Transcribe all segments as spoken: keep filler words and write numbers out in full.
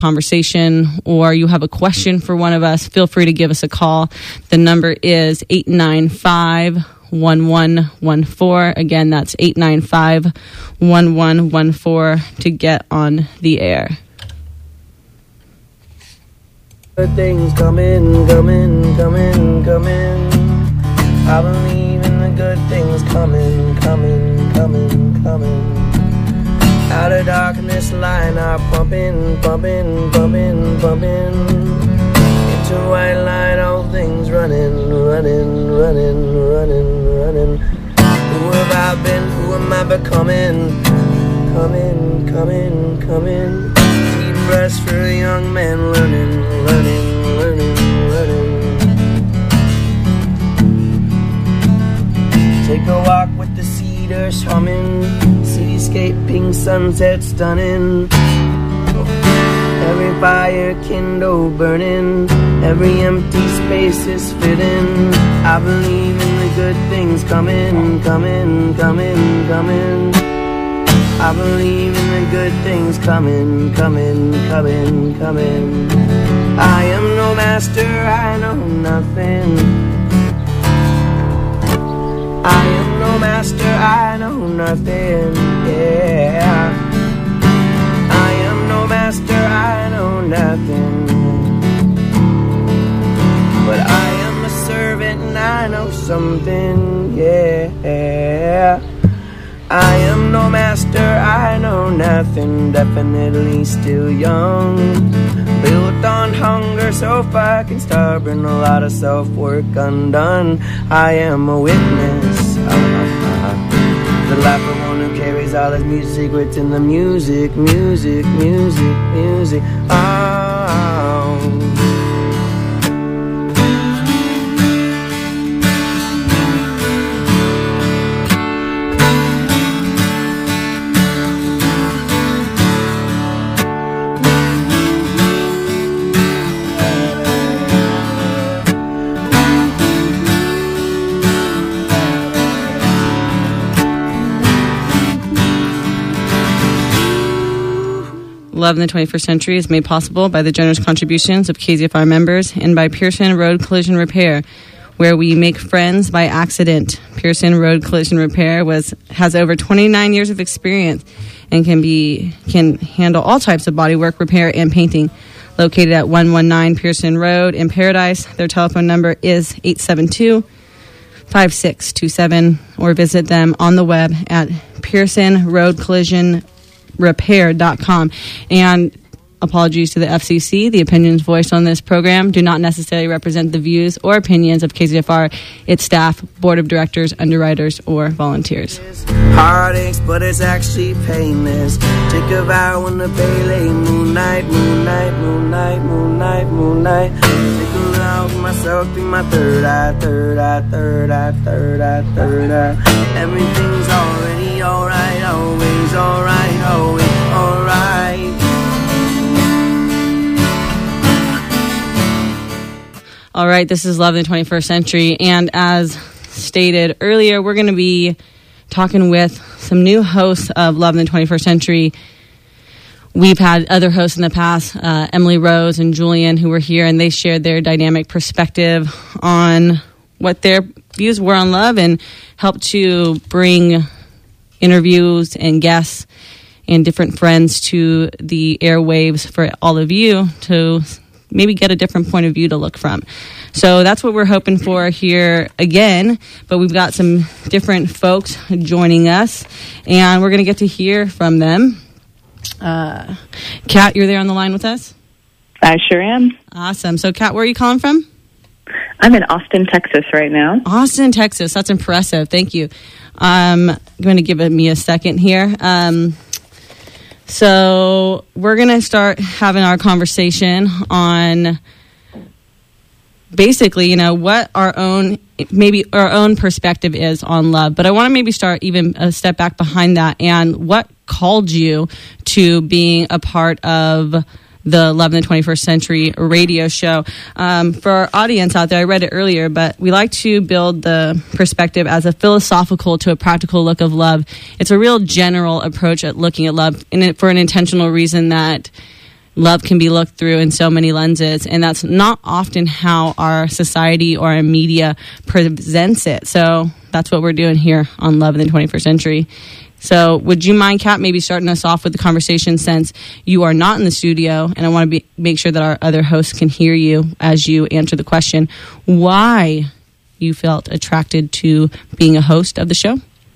conversation, or you have a question for one of us, feel free to give us a call. The number is eight nine five, one one one four. Again, that's eight nine five, one one one four to get on the air. Good things coming, coming, coming, coming. I believe in the good things coming, coming, coming, coming. Out of darkness, line up, pumping, pumping, pumping, pumping. Into white light, all things running, running, running, running, running. Who have I been? Who am I becoming? Coming, coming, coming. Deep rest for a young man, learning, learning, learning, learning. Take a walk with the cedars humming, cityscaping, sunset stunning. Every fire kindle burning, every empty space is fitting. I believe in the good things coming, coming, coming, coming. I believe in the good things coming, coming, coming, coming. I am no master, I know nothing. I am no master, I know nothing, yeah. I am no master, I know nothing. But I am a servant and I know something, yeah. I am no master, I know nothing. Definitely still young, built on hunger, so fucking stubborn. A lot of self-work undone. I am a witness uh, uh, the life of one who carries all his music secrets in the music, music, music, music. Oh. Love in the twenty-first Century is made possible by the generous contributions of K Z F R members and by Pearson Road Collision Repair, where we make friends by accident. Pearson Road Collision Repair was has over twenty-nine years of experience and can be can handle all types of bodywork, repair, and painting. Located at one nineteen Pearson Road in Paradise. Their telephone number is eight seven two, five six two seven, or visit them on the web at Pearson Road Collision repair dot com. And apologies to the F C C, the opinions voiced on this program do not necessarily represent the views or opinions of K Z F R, its staff, board of directors, underwriters, or volunteers. Heartaches, but it's actually painless. Take a vow in the Pele moonlight, moonlight, moonlight, moonlight, moonlight. Take a vow with myself through my third eye, third eye, third eye, third eye, third eye. Everything's already alright, always alright, always alright. All right, this is Love in the twenty-first Century, and as stated earlier, we're going to be talking with some new hosts of Love in the twenty-first Century. We've had other hosts in the past, uh, Emily Rose and Julian, who were here, and they shared their dynamic perspective on what their views were on love and helped to bring interviews and guests and different friends to the airwaves for all of you to maybe get a different point of view to look from. So that's what we're hoping for here again, but we've got some different folks joining us, and we're going to get to hear from them. Uh, Kat, you're there on the line with us? I sure am. Awesome. So, Kat, where are you calling from? I'm in Austin, Texas right now. Austin, Texas. That's impressive. Thank you. Um, I'm going to give me a second here. Um, so we're going to start having our conversation on basically, you know, what our own, maybe our own perspective is on love. But I want to maybe start even a step back behind that and what called you to being a part of the Love in the twenty-first Century radio show. Um, for our audience out there, I read it earlier, but we like to build the perspective as a philosophical to a practical look of love. It's a real general approach at looking at love in it for an intentional reason that love can be looked through in so many lenses, and that's not often how our society or our media presents it. So that's what we're doing here on Love in the twenty-first Century. So would you mind, Kat, maybe starting us off with the conversation, since you are not in the studio, and I want to be, make sure that our other hosts can hear you as you answer the question, why you felt attracted to being a host of the show?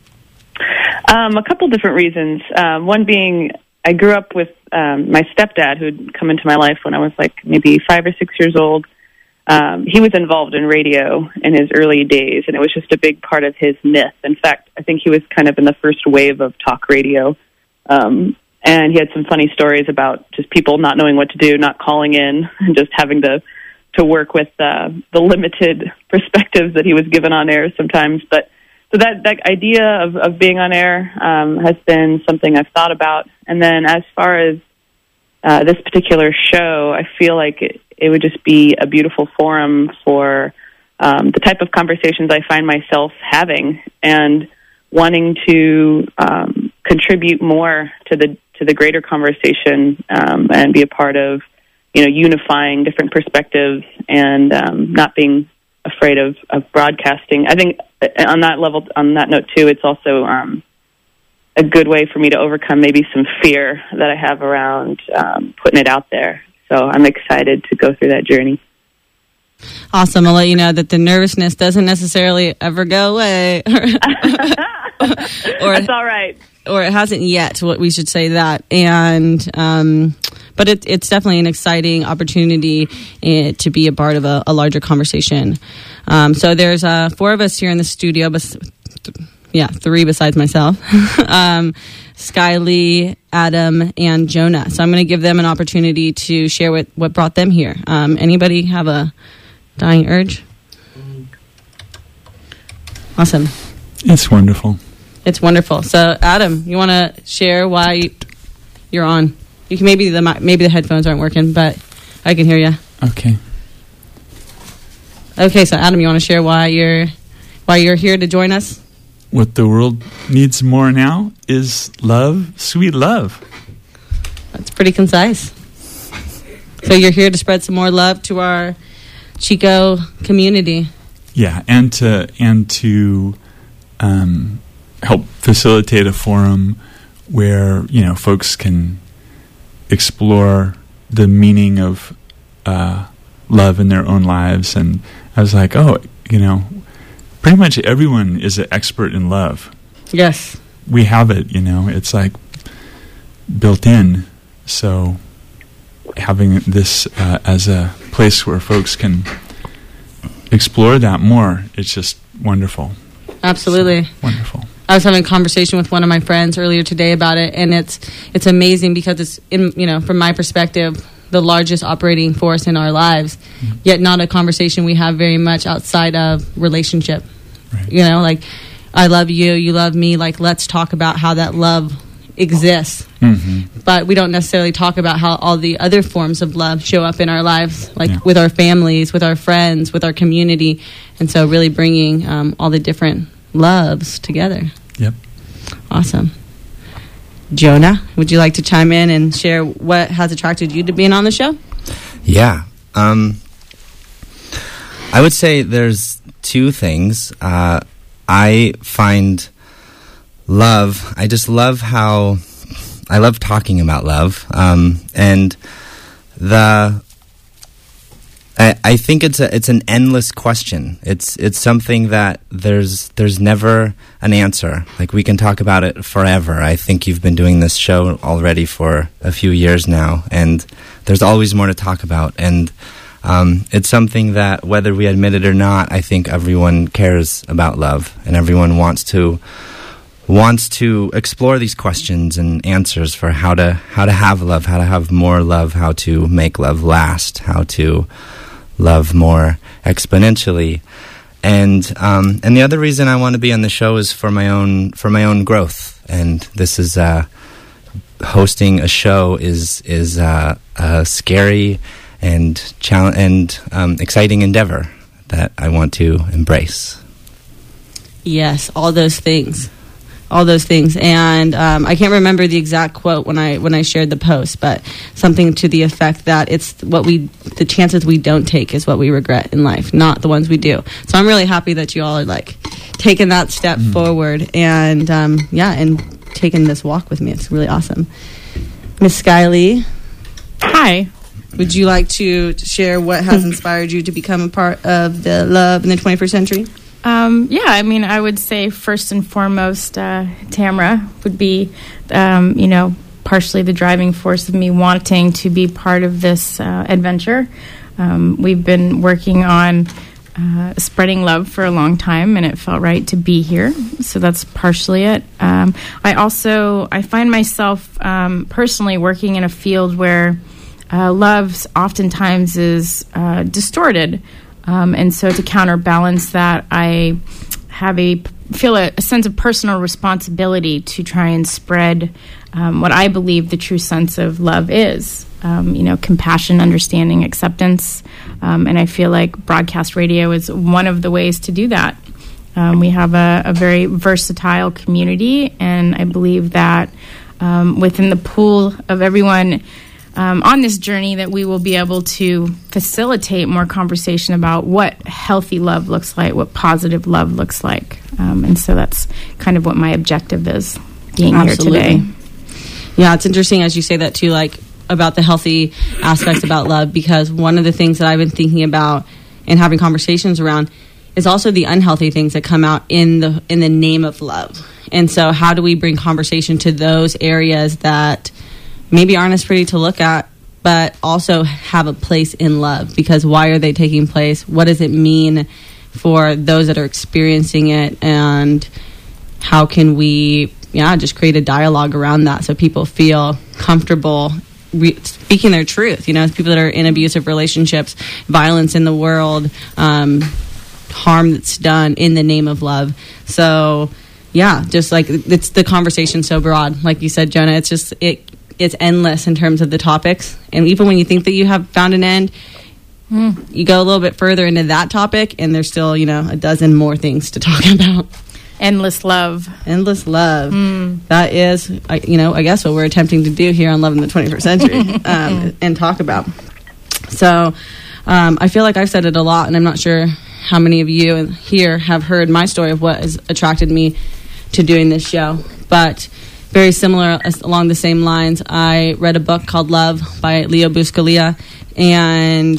Um, a couple different reasons. Um, one being, I grew up with um, my stepdad, who had come into my life when I was like maybe five or six years old. Um, he was involved in radio in his early days, and it was just a big part of his myth. In fact, I think he was kind of in the first wave of talk radio. Um, and he had some funny stories about just people not knowing what to do, not calling in, and just having to, to work with uh, the limited perspectives that he was given on air sometimes. But so that, that idea of, of being on air um, has been something I've thought about. And then as far as uh, this particular show, I feel like it, it would just be a beautiful forum for um, the type of conversations I find myself having, and wanting to um, contribute more to the to the greater conversation, um, and be a part of, you know, unifying different perspectives, and um, not being afraid of, of broadcasting. I think on that level, on that note too, it's also um, a good way for me to overcome maybe some fear that I have around um, putting it out there. So I'm excited to go through that journey. Awesome. I'll let you know that the nervousness doesn't necessarily ever go away. or, That's all right. Or it hasn't yet, what we should say that. And um, but it, it's definitely an exciting opportunity uh, to be a part of a, a larger conversation. Um, so there's uh, four of us here in the studio, but th- yeah, three besides myself. um, Skylee, Adam, and Jonah. So I'm going to give them an opportunity to share what, what brought them here. Um, anybody have a dying urge? Awesome. It's wonderful. It's wonderful. So, Adam, you want to share why you're on? You can maybe the maybe the headphones aren't working, but I can hear you. Okay. Okay, so Adam, you want to share why you're why you're here to join us? What the world needs more now is love, sweet love. That's pretty concise. So you're here to spread some more love to our Chico community. Yeah, and to and to um, help facilitate a forum where, you know, folks can explore the meaning of uh, love in their own lives. And I was like, oh, you know, pretty much everyone is an expert in love. Yes. We have it, you know, it's like built in. So having this uh, as a place where folks can explore that more, it's just wonderful. Absolutely. So, wonderful. I was having a conversation with one of my friends earlier today about it, and it's it's amazing because it's, in, you know, from my perspective, the largest operating force in our lives, mm-hmm. yet not a conversation we have very much outside of relationship. Right. You know, like, I love you, you love me, like, let's talk about how that love exists. Mm-hmm. But we don't necessarily talk about how all the other forms of love show up in our lives, like yeah. with our families, with our friends, with our community. And so really bringing um, all the different loves together. Yep. Awesome. Jonah, would you like to chime in and share what has attracted you to being on the show? Yeah. Um, I would say there's two things. Uh, I find love, I just love how, I love talking about love. Um, and the, I, I think it's a, it's an endless question. It's, it's something that there's, there's never an answer. Like, we can talk about it forever. I think you've been doing this show already for a few years now, and there's always more to talk about. And um, it's something that, whether we admit it or not, I think everyone cares about love, and everyone wants to wants to explore these questions and answers for how to how to have love, how to have more love, how to make love last, how to love more exponentially. And um, and the other reason I want to be on the show is for my own for my own growth. And this is uh, hosting a show is is uh, a scary and chal- and um, exciting endeavor that I want to embrace. Yes, all those things. all those things. And um, I can't remember the exact quote when I when I shared the post, but something to the effect that it's what we, the chances we don't take is what we regret in life, not the ones we do. So I'm really happy that you all are like taking that step mm. forward and um, yeah, and taking this walk with me. It's really awesome. Miss Skylee. Hi. Would you like to share what has inspired you to become a part of the Love in the twenty-first Century? Um, yeah, I mean, I would say first and foremost, uh, Tamara would be, um, you know, partially the driving force of me wanting to be part of this uh, adventure. Um, we've been working on uh, spreading love for a long time, and it felt right to be here. So that's partially it. Um, I also, I find myself um, personally working in a field where uh, love oftentimes is uh, distorted. Um, and so to counterbalance that, I have a feel a, a sense of personal responsibility to try and spread um, what I believe the true sense of love is. Um, you know, compassion, understanding, acceptance. Um, and I feel like broadcast radio is one of the ways to do that. Um, we have a, a very versatile community, and I believe that um, within the pool of everyone Um, on this journey that we will be able to facilitate more conversation about what healthy love looks like, what positive love looks like. Um, and so that's kind of what my objective is being Absolutely. here today. Yeah, it's interesting as you say that too, like about the healthy aspects about love, because one of the things that I've been thinking about and having conversations around is also the unhealthy things that come out in the in the name of love. And so how do we bring conversation to those areas that maybe aren't as pretty to look at, but also have a place in love? Because why are they taking place? What does it mean for those that are experiencing it? And how can we, yeah, just create a dialogue around that so people feel comfortable re- speaking their truth? You know, people that are in abusive relationships, violence in the world, um, harm that's done in the name of love. So, yeah, just like it's the conversation so broad. Like you said, Jonah, it's just, it, it's endless in terms of the topics. And even when you think that you have found an end, mm. you go a little bit further into that topic, and there's still, you know, a dozen more things to talk about. Endless love. Endless love. Mm. That is, I, you know, I guess what we're attempting to do here on Love in the twenty-first Century um, and talk about. So um, I feel like I've said it a lot, and I'm not sure how many of you here have heard my story of what has attracted me to doing this show. But very similar, along the same lines, I read a book called Love by Leo Buscaglia, and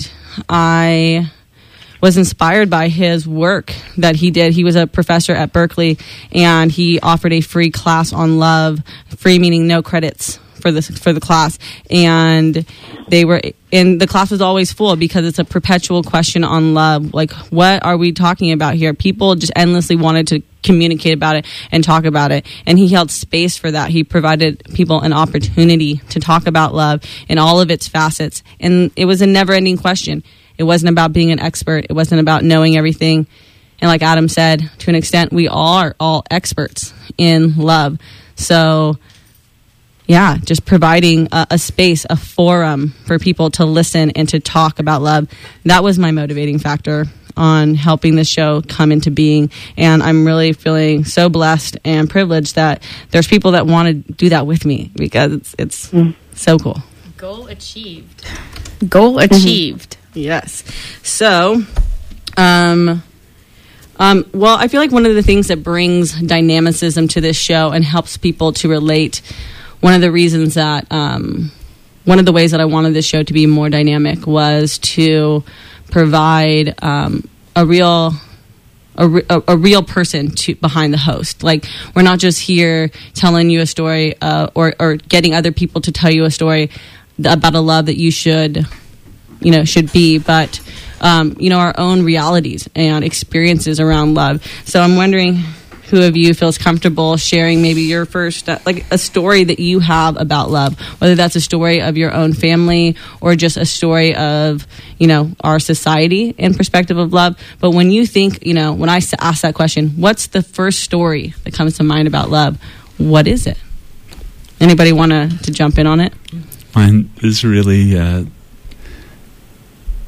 I was inspired by his work that he did. He was a professor at Berkeley, and he offered a free class on love, free meaning no credits for the for the class, and they were and the class was always full because it's a perpetual question on love. Like, what are we talking about here? People just endlessly wanted to communicate about it and talk about it, and he held space for that. He provided people an opportunity to talk about love in all of its facets, and it was a never-ending question. It wasn't about being an expert. It wasn't about knowing everything. And like Adam said, to an extent, we are all experts in love. So yeah, just providing a, a space, a forum for people to listen and to talk about love. That was my motivating factor on helping this show come into being. And I'm really feeling so blessed and privileged that there's people that want to do that with me, because it's, it's mm. so cool. Goal achieved. Goal achieved. Mm-hmm. Yes. So, um... Um, well, I feel like one of the things that brings dynamicism to this show and helps people to relate, one of the reasons that, um, one of the ways that I wanted this show to be more dynamic was to provide um, a real, a, re- a real person to behind the host. Like, we're not just here telling you a story uh, or, or getting other people to tell you a story about a love that you should, you know, should be, but Um, you know, our own realities and experiences around love. So I'm wondering who of you feels comfortable sharing maybe your first, uh, like a story that you have about love, whether that's a story of your own family or just a story of, you know, our society and perspective of love. But when you think, you know, when I ask that question, what's the first story that comes to mind about love? What is it? Anybody want to to jump in on it? Mine is really uh,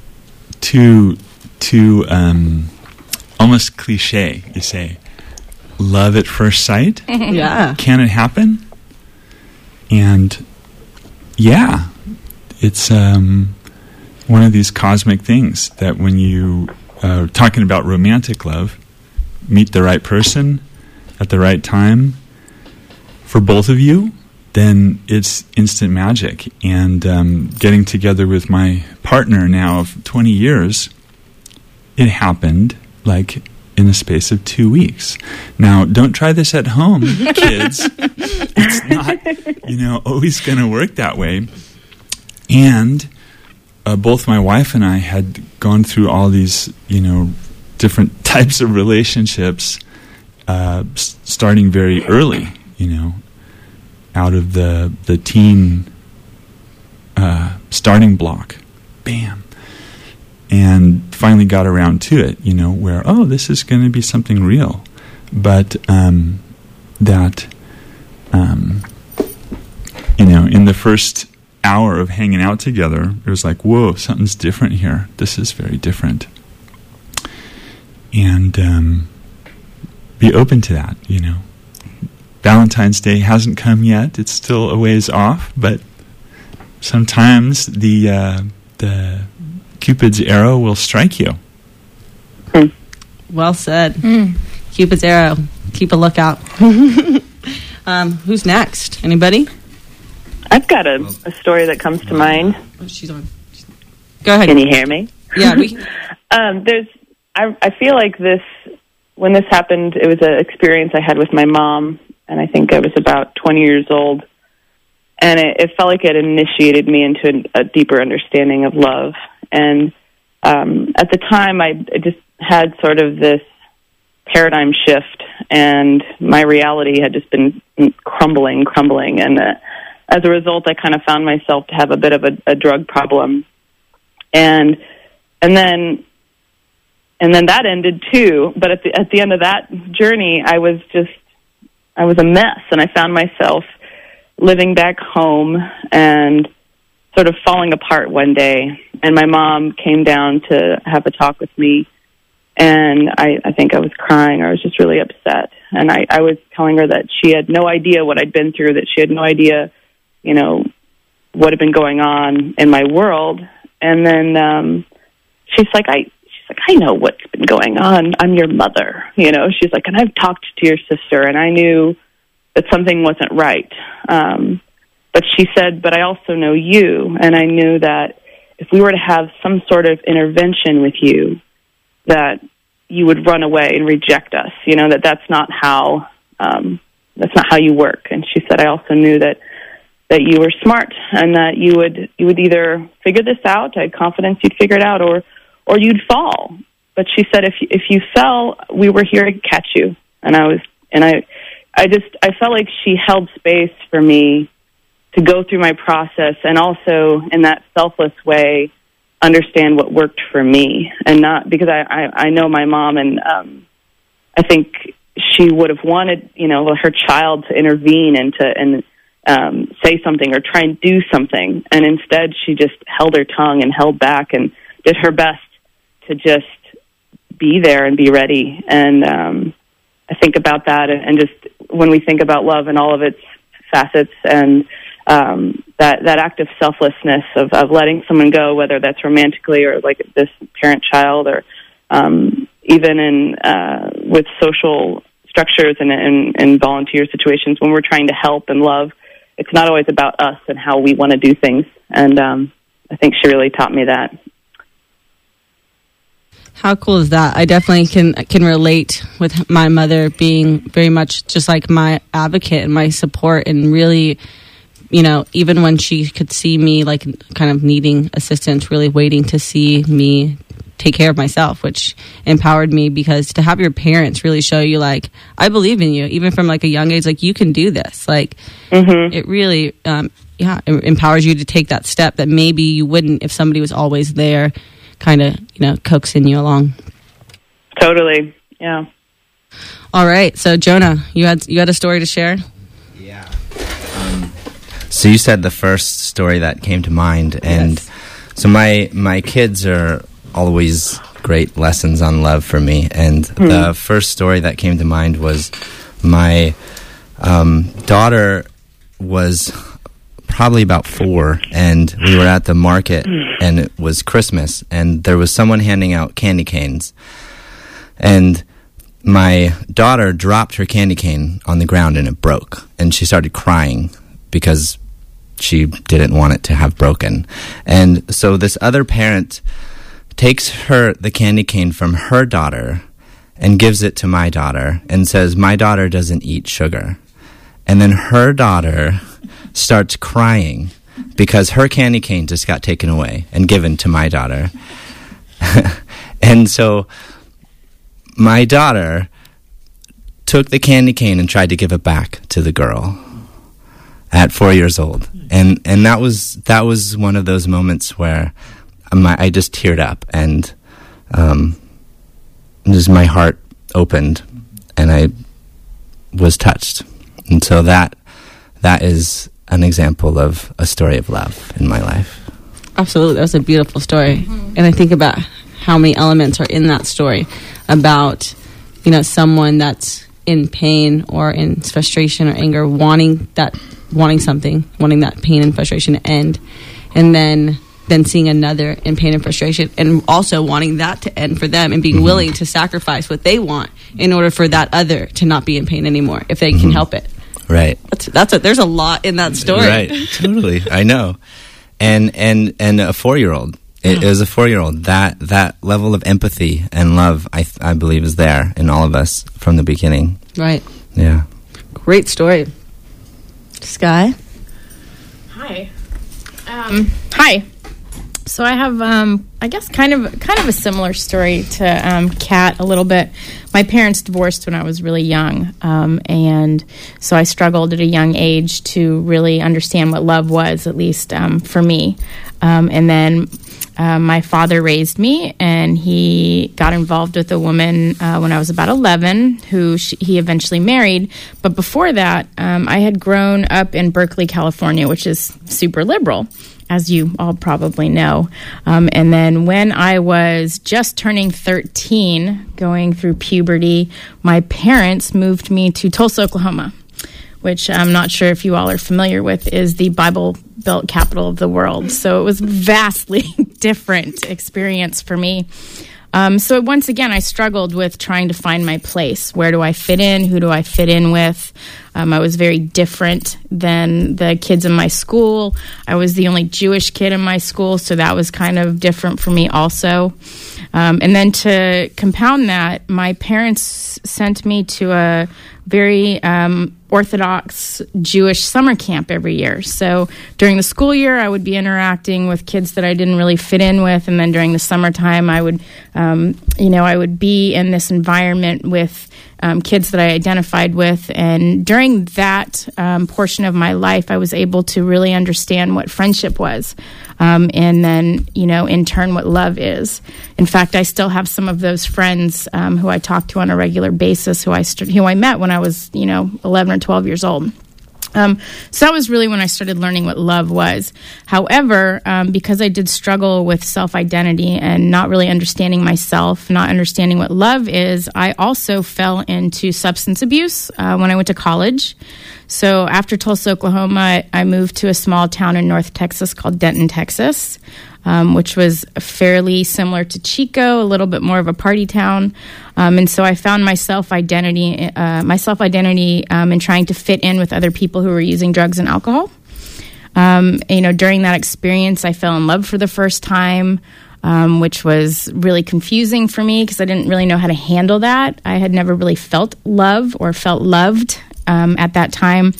too too um, almost cliche, you say. love at first sight? Yeah. Can it happen? And yeah, it's um, one of these cosmic things that when you uh, talking about romantic love, meet the right person at the right time for both of you, then it's instant magic. And um, getting together with my partner now of twenty years, it happened like in the space of two weeks. Now, don't try this at home, kids. It's not, you know, always going to work that way. And uh, both my wife and I had gone through all these, you know, different types of relationships, uh, s- starting very early, you know, out of the the teen uh, starting block. Bam. And finally got around to it, you know, where, oh, this is going to be something real. But um, that, um, you know, in the first hour of hanging out together, it was like, whoa, something's different here. This is very different. And um, be open to that, you know. Valentine's Day hasn't come yet. It's still a ways off, but sometimes the uh, the Cupid's arrow will strike you. Well said. Mm. Cupid's arrow. Keep a lookout. um, who's next? Anybody? I've got a, a story that comes to mind. Oh, she's on. Go ahead. Can you hear me? Yeah, we. um, there's. I, I feel like this. When this happened, it was an experience I had with my mom, and I think I was about twenty years old, and it, it felt like it initiated me into a, a deeper understanding of love. And um, at the time, I, I just had sort of this paradigm shift, and my reality had just been crumbling, crumbling, and uh, as a result, I kind of found myself to have a bit of a, a drug problem, and and then and then that ended too. But at the at the end of that journey, I was just I was a mess, and I found myself living back home and sort of falling apart one day. And my mom came down to have a talk with me, and I, I think I was crying, or I was just really upset. And I, I was telling her that she had no idea what I'd been through, that she had no idea, you know, what had been going on in my world. And then um, she's like, I, she's like, I know what's been going on. I'm your mother, you know. She's like, and I've talked to your sister, and I knew that something wasn't right. Um, but she said, but I also know you, and I knew that if we were to have some sort of intervention with you, that you would run away and reject us. You know, that that's not how um, that's not how you work. And she said, I also knew that that you were smart, and that you would you would either figure this out. I had confidence you'd figure it out, or or you'd fall. But she said, if if you fell, we were here to catch you. And I was, and I, I just I felt like she held space for me to go through my process, and also in that selfless way, understand what worked for me, and not because I, I, I know my mom, and um, I think she would have wanted, you know, her child to intervene and to and um, say something or try and do something, and instead she just held her tongue and held back and did her best to just be there and be ready. And um, I think about that, and, and just when we think about love and all of its facets, and Um, that, that act of selflessness of, of letting someone go, whether that's romantically or like this parent-child, or um, even in uh, with social structures and, and, and volunteer situations, when we're trying to help and love, it's not always about us and how we want to do things. And um, I think she really taught me that. How cool is that? I definitely can can relate with my mother being very much just like my advocate and my support, and really, you know, even when she could see me like kind of needing assistance, really waiting to see me take care of myself, which empowered me, because to have your parents really show you like, I believe in you, even from like a young age, like you can do this. Like mm-hmm. It really, um, yeah, it empowers you to take that step that maybe you wouldn't if somebody was always there, kind of, you know, coaxing you along. Totally. Yeah. All right. So Jonah, you had, you had a story to share? Yeah. Um, So you said the first story that came to mind, and yes. so my my kids are always great lessons on love for me. And mm. the first story that came to mind was my um, daughter was probably about four, and we were at the market, and it was Christmas, and there was someone handing out candy canes. And my daughter dropped her candy cane on the ground, and it broke. And she started crying because she didn't want it to have broken. And so this other parent takes her the candy cane from her daughter and gives it to my daughter and says, my daughter doesn't eat sugar. And then her daughter starts crying because her candy cane just got taken away and given to my daughter. And so my daughter took the candy cane and tried to give it back to the girl at four years old. And and that was that was one of those moments where my, I just teared up, and um, just my heart opened, and I was touched. And so that that is an example of a story of love in my life. Absolutely. That was a beautiful story. Mm-hmm. And I think about how many elements are in that story about, you know, someone that's in pain or in frustration or anger, wanting that, wanting something, wanting that pain and frustration to end, and then then seeing another in pain and frustration, and also wanting that to end for them, and being mm-hmm. willing to sacrifice what they want in order for that other to not be in pain anymore, if they mm-hmm. can help it. Right. That's that's a, there's a lot in that story. Right. Totally. I know. And and and a four-year-old. It, it was a four-year-old. That that level of empathy and love, I th- I believe, is there in all of us from the beginning. Right. Yeah. Great story. Sky. Hi. Um, hi. So I have, um, I guess, kind of kind of a similar story to um, Kat a little bit. My parents divorced when I was really young, um, and so I struggled at a young age to really understand what love was, at least um, for me. Um, and then uh, my father raised me, and he got involved with a woman uh, when I was about eleven, who she, he eventually married. But before that, um, I had grown up in Berkeley, California, which is super liberal, as you all probably know. Um, and then when I was just turning thirteen, going through puberty, my parents moved me to Tulsa, Oklahoma, which I'm not sure if you all are familiar with, is the Bible Belt capital of the world. So it was a vastly different experience for me. Um, so once again, I struggled with trying to find my place. Where do I fit in? Who do I fit in with? Um, I was very different than the kids in my school. I was the only Jewish kid in my school, so that was kind of different for me also. Um, and then to compound that, my parents sent me to a very um, Orthodox Jewish summer camp every year. So during the school year, I would be interacting with kids that I didn't really fit in with, and then during the summertime, I would, um, you know, I would be in this environment with um, kids that I identified with. And during that um, portion of my life, I was able to really understand what friendship was, um, and then, you know, in turn, what love is. In fact, I still have some of those friends um, who I talk to on a regular basis, who I st- who I met when I was, you know, eleven or twelve years old. Um, so that was really when I started learning what love was. However, um, because I did struggle with self-identity and not really understanding myself, not understanding what love is, I also fell into substance abuse uh, when I went to college. So after Tulsa, Oklahoma, I, I moved to a small town in North Texas called Denton, Texas, um, which was fairly similar to Chico, a little bit more of a party town. Um, and so I found my self-identity, uh, my self-identity um, in trying to fit in with other people who were using drugs and alcohol. Um, you know, during that experience, I fell in love for the first time, um, which was really confusing for me because I didn't really know how to handle that. I had never really felt love or felt loved um, at that time.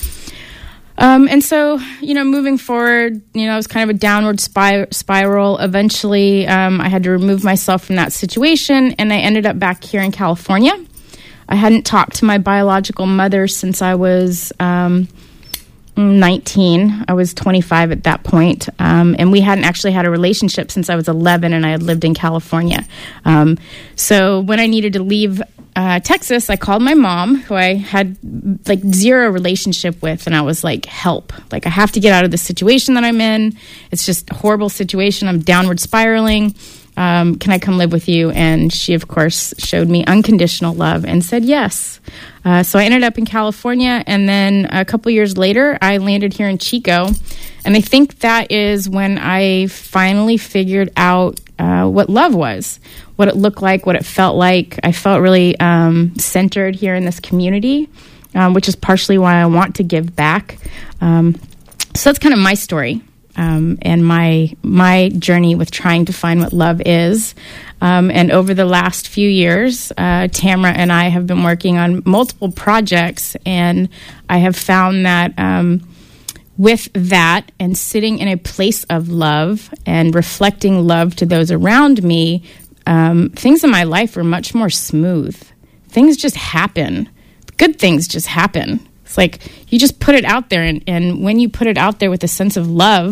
Um, and so, you know, moving forward, you know, it was kind of a downward spir- spiral. Eventually, um, I had to remove myself from that situation, and I ended up back here in California. I hadn't talked to my biological mother since I was um, nineteen. I was twenty-five at that point, um, and we hadn't actually had a relationship since I was eleven, and I had lived in California. Um, so when I needed to leave Uh, Texas, I called my mom, who I had like zero relationship with, and I was like, help. Like, I have to get out of this situation that I'm in. It's just a horrible situation. I'm downward spiraling. um, can I come live with you? And she, of course, showed me unconditional love and said yes. Uh, so I ended up in California, and then a couple years later, I landed here in Chico. And I think that is when I finally figured out uh, what love was, what it looked like, what it felt like. I felt really um, centered here in this community, um, which is partially why I want to give back. Um, so that's kind of my story. Um, and my my journey with trying to find what love is. Um, and over the last few years, uh, Tamra and I have been working on multiple projects, and I have found that um, with that and sitting in a place of love and reflecting love to those around me, um, things in my life are much more smooth. Things just happen. Good things just happen. It's like you just put it out there, and, and when you put it out there with a sense of love,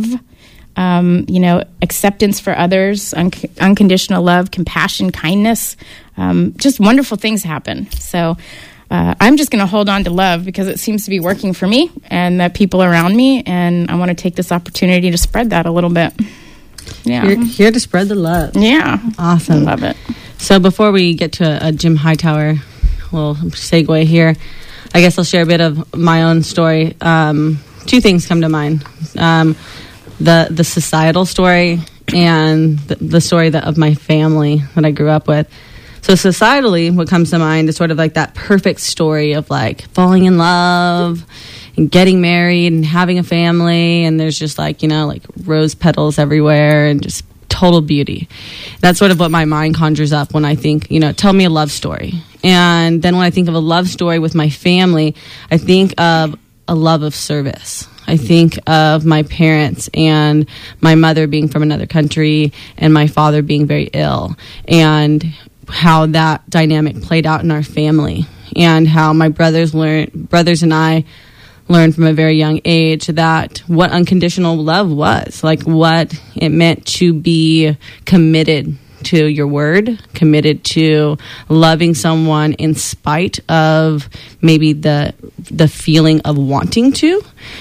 um, you know, acceptance for others, un- unconditional love, compassion, kindness, um, just wonderful things happen. So uh, I'm just going to hold on to love because it seems to be working for me and the people around me, and I want to take this opportunity to spread that a little bit. Yeah, You're here to spread the love. Yeah, Awesome. love it. So before we get to a, a Jim Hightower, little segue here, I guess I'll share a bit of my own story. Um, two things come to mind. Um, the the societal story and the, the story that, of my family that I grew up with. So societally, what comes to mind is sort of like that perfect story of like falling in love and getting married and having a family. And there's just like, you know, like rose petals everywhere and just total beauty. That's sort of what my mind conjures up when I think, you know, tell me a love story. And then when I think of a love story with my family, I think of a love of service. I think of my parents and my mother being from another country and my father being very ill, and how that dynamic played out in our family, and how my brothers learned, brothers and I learned from a very young age that what unconditional love was, like what it meant to be committed to your word, committed to loving someone in spite of maybe the the feeling of wanting to,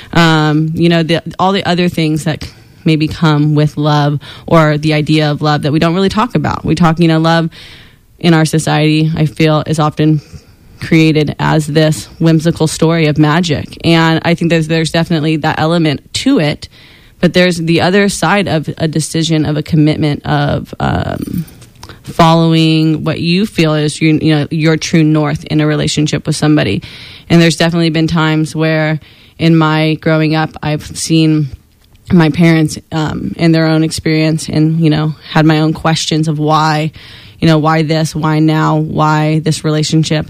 um, you know, the, all the other things that maybe come with love, or the idea of love that we don't really talk about. We talk, you know, love in our society, I feel, is often created as this whimsical story of magic. And I think there's there's definitely that element to it, but there's the other side of a decision, of a commitment, of um, following what you feel is you, you know your true north in a relationship with somebody. And there's definitely been times where in my growing up, I've seen my parents um, in their own experience, and you know had my own questions of why. You know, why this, why now, why this relationship?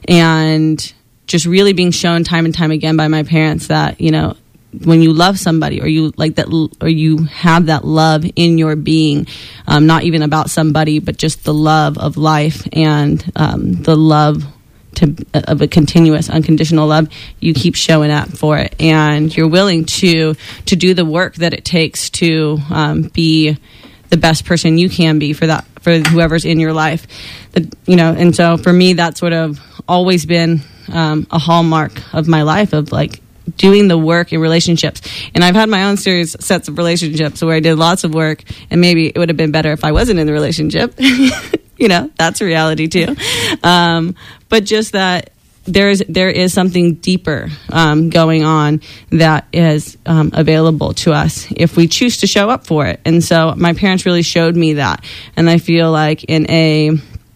And just really being shown time and time again by my parents that, you know, when you love somebody, or you like that, or you have that love in your being, um, not even about somebody, but just the love of life and um, the love to, of a continuous, unconditional love, you keep showing up for it. And you're willing to, to do the work that it takes to um, be the best person you can be for that, for whoever's in your life. The, you know, and so for me, that's sort of always been um, a hallmark of my life, of like doing the work in relationships. And I've had my own series sets of relationships where I did lots of work, and maybe it would have been better if I wasn't in the relationship. You know, that's a reality too. Um, but just that there is there is something deeper um, going on that is um, available to us if we choose to show up for it. And so my parents really showed me that. And I feel like in a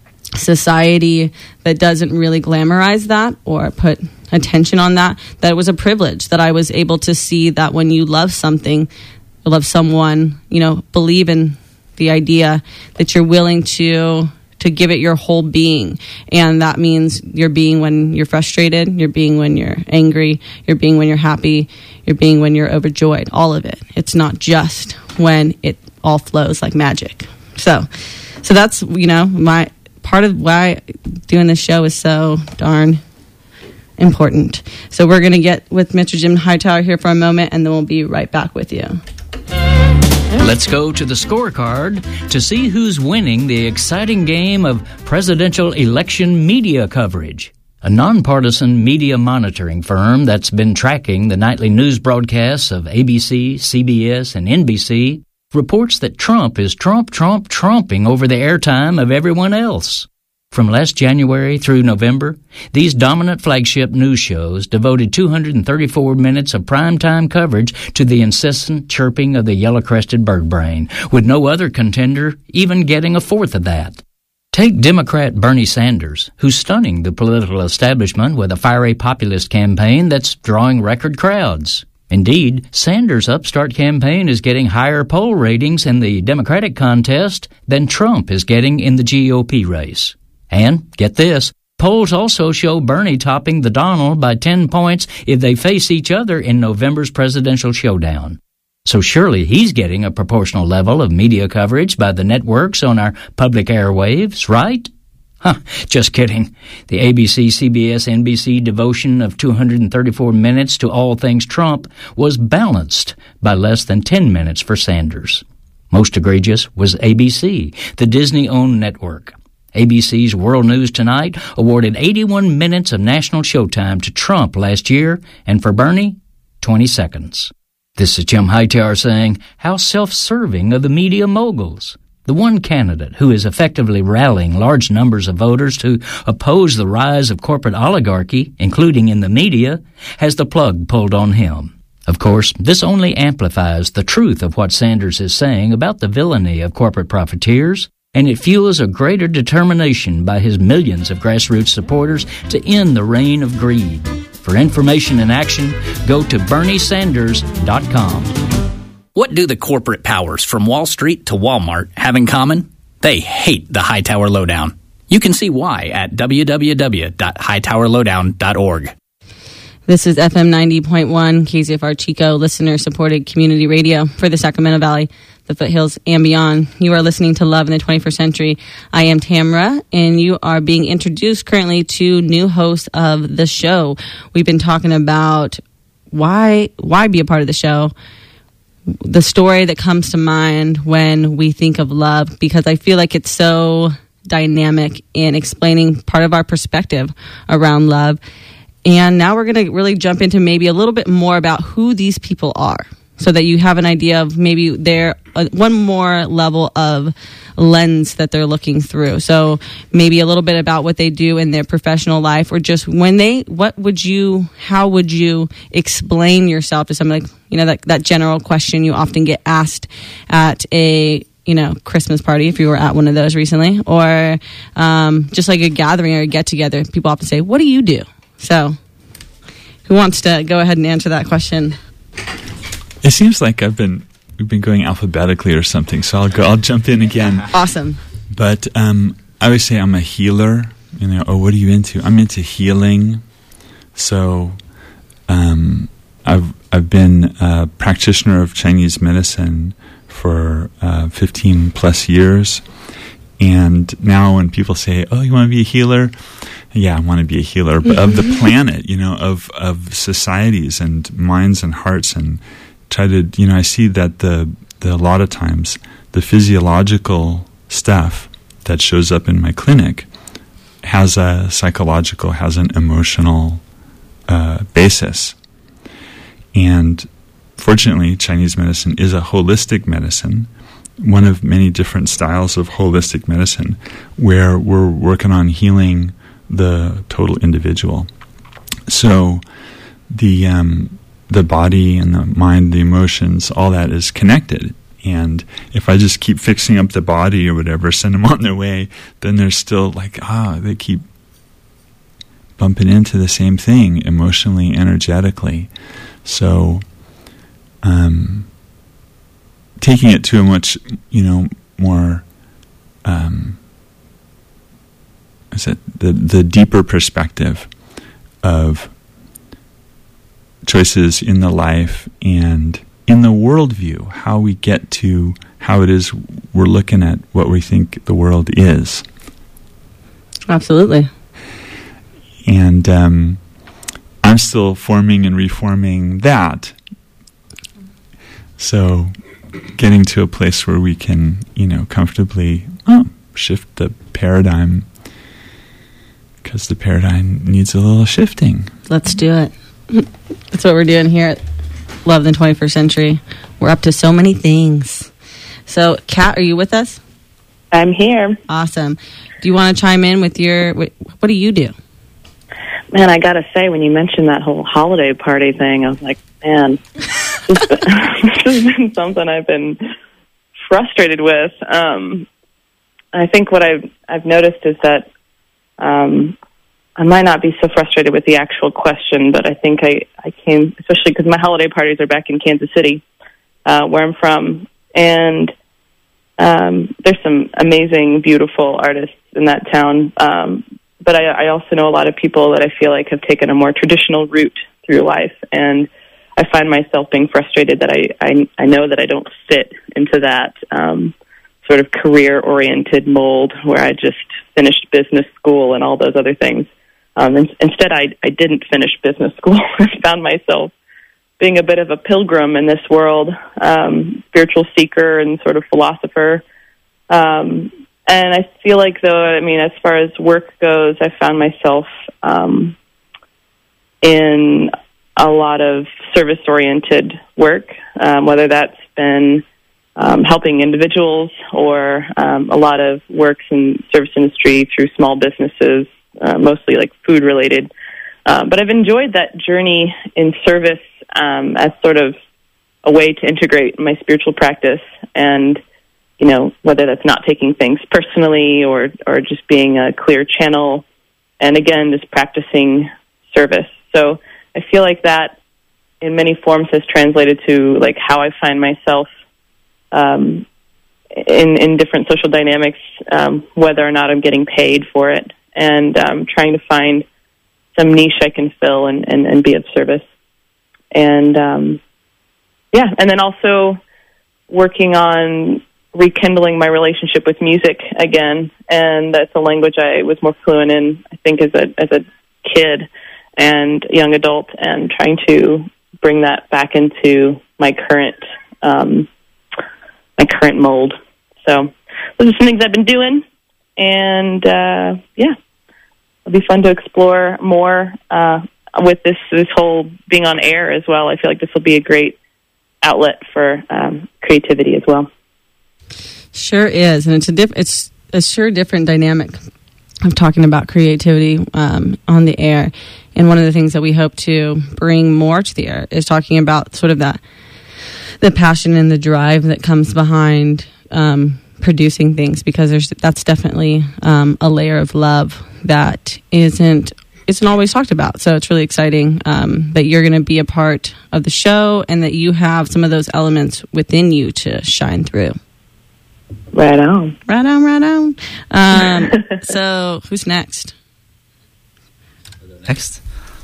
society that doesn't really glamorize that or put attention on that, that it was a privilege that I was able to see that when you love something, love someone, you know, believe in the idea that you're willing to to give it your whole being. And that means your being when you're frustrated, your being when you're angry, your being when you're happy, your being when you're overjoyed, all of it. It's not just when it all flows like magic. So, so that's, you know, my part of why doing this show is so darn important. So we're going to get with Mister Jim Hightower here for a moment, and then we'll be right back with you. Let's go to the scorecard to see who's winning the exciting game of presidential election media coverage. A nonpartisan media monitoring firm that's been tracking the nightly news broadcasts of A B C, C B S, and N B C reports that Trump is Trump, Trump, Trumping over the airtime of everyone else. From last January through November, these dominant flagship news shows devoted two hundred thirty-four minutes of primetime coverage to the incessant chirping of the yellow-crested birdbrain, with no other contender even getting a fourth of that. Take Democrat Bernie Sanders, who's stunning the political establishment with a fiery populist campaign that's drawing record crowds. Indeed, Sanders' upstart campaign is getting higher poll ratings in the Democratic contest than Trump is getting in the G O P race. And, get this, polls also show Bernie topping the Donald by ten points if they face each other in November's presidential showdown. So surely he's getting a proportional level of media coverage by the networks on our public airwaves, right? Huh, just kidding. The A B C, C B S, N B C devotion of two hundred thirty-four minutes to all things Trump was balanced by less than ten minutes for Sanders. Most egregious was A B C, the Disney-owned network. A B C's World News Tonight awarded eighty-one minutes of national showtime to Trump last year, and for Bernie, twenty seconds. This is Jim Hightower saying, how self-serving of the media moguls. The one candidate who is effectively rallying large numbers of voters to oppose the rise of corporate oligarchy, including in the media, has the plug pulled on him. Of course, this only amplifies the truth of what Sanders is saying about the villainy of corporate profiteers, and it fuels a greater determination by his millions of grassroots supporters to end the reign of greed. For information and action, go to bernie sanders dot com. What do the corporate powers from Wall Street to Walmart have in common? They hate the Hightower Lowdown. You can see why at w w w dot hightower lowdown dot org. This is F M ninety point one, K Z F R Chico, listener-supported community radio for the Sacramento Valley, the foothills, and beyond. You are listening to Love in the twenty-first Century. I am Tamra, and you are being introduced currently to new hosts of the show. We've been talking about why why be a part of the show, the story that comes to mind when we think of love, because I feel like it's so dynamic in explaining part of our perspective around love. And now we're going to really jump into maybe a little bit more about who these people are, so that you have an idea of maybe their uh, one more level of lens that they're looking through. So maybe a little bit about what they do in their professional life, or just when they, what would you, how would you explain yourself to someone, like, you know, that, that general question you often get asked at a, you know, Christmas party, if you were at one of those recently, or um, just like a gathering or a get together. People often say, what do you do? So who wants to go ahead and answer that question? It seems like I've been we've been going alphabetically or something, so I'll go. I'll jump in again. Awesome. But um, I always say I'm a healer. You know, oh, what are you into? I'm into healing. So um, I've I've been a practitioner of Chinese medicine for uh, fifteen plus years, and now when people say, "Oh, you want to be a healer?" Yeah, I want to be a healer, but of the planet, you know, of of societies and minds and hearts, and try to, you know, I see that the, the a lot of times the physiological stuff that shows up in my clinic has a psychological, has an emotional uh, basis. And fortunately, Chinese medicine is a holistic medicine, one of many different styles of holistic medicine, where we're working on healing the total individual. So the um, the body and the mind, the emotions, all that is connected. And if I just keep fixing up the body or whatever, send them on their way, then they're still like, ah, they keep bumping into the same thing emotionally, energetically. So um, taking it to a much, you know, more um, is it the the deeper perspective of choices in the life and in the worldview, how we get to how it is we're looking at what we think the world is. Absolutely. And um, I'm still forming and reforming that. So getting to a place where we can, you know, comfortably oh, shift the paradigm, because the paradigm needs a little shifting. Let's do it. That's what we're doing here at Love in the twenty-first Century. We're up to so many things. So, Kat, are you with us? I'm here. Awesome. Do you want to chime in with your, what, what do you do? Man, I got to say, when you mentioned that whole holiday party thing, I was like, man, this, this has been something I've been frustrated with. Um, I think what I've, I've noticed is that um, I might not be so frustrated with the actual question, but I think I, I came, especially because my holiday parties are back in Kansas City, uh, where I'm from, and um, there's some amazing, beautiful artists in that town. Um, but I, I also know a lot of people that I feel like have taken a more traditional route through life, and I find myself being frustrated that I, I, I know that I don't fit into that um, sort of career-oriented mold where I just finished business school and all those other things. Um, and, instead, I, I didn't finish business school. I found myself being a bit of a pilgrim in this world, um, spiritual seeker and sort of philosopher. Um, and I feel like, though, I mean, as far as work goes, I found myself um, in a lot of service-oriented work, um, whether that's been um, helping individuals or um, a lot of works in service industry through small businesses, uh, mostly like food-related. Uh, but I've enjoyed that journey in service um, as sort of a way to integrate my spiritual practice, and, you know, whether that's not taking things personally or, or just being a clear channel, and again, just practicing service. So I feel like that in many forms has translated to like how I find myself um, in, in different social dynamics, um, whether or not I'm getting paid for it, and um, trying to find some niche I can fill and, and, and be of service. And, um, yeah, and then also working on rekindling my relationship with music again, and that's a language I was more fluent in, I think, as a as a kid and young adult, and trying to bring that back into my current um, my current mold. So those are some things I've been doing, and uh, yeah, it'll be fun to explore more uh, with this this whole being on air as well. I feel like this will be a great outlet for um, creativity as well. Sure is, and it's a diff- it's a sure different dynamic of talking about creativity um, on the air. And one of the things that we hope to bring more to the air is talking about sort of that the passion and the drive that comes behind um, producing things, because there's that's definitely um, a layer of love that isn't isn't always talked about. So it's really exciting um, that you're going to be a part of the show, and that you have some of those elements within you to shine through. Right on. Right on, right on. Um, so who's next? Next.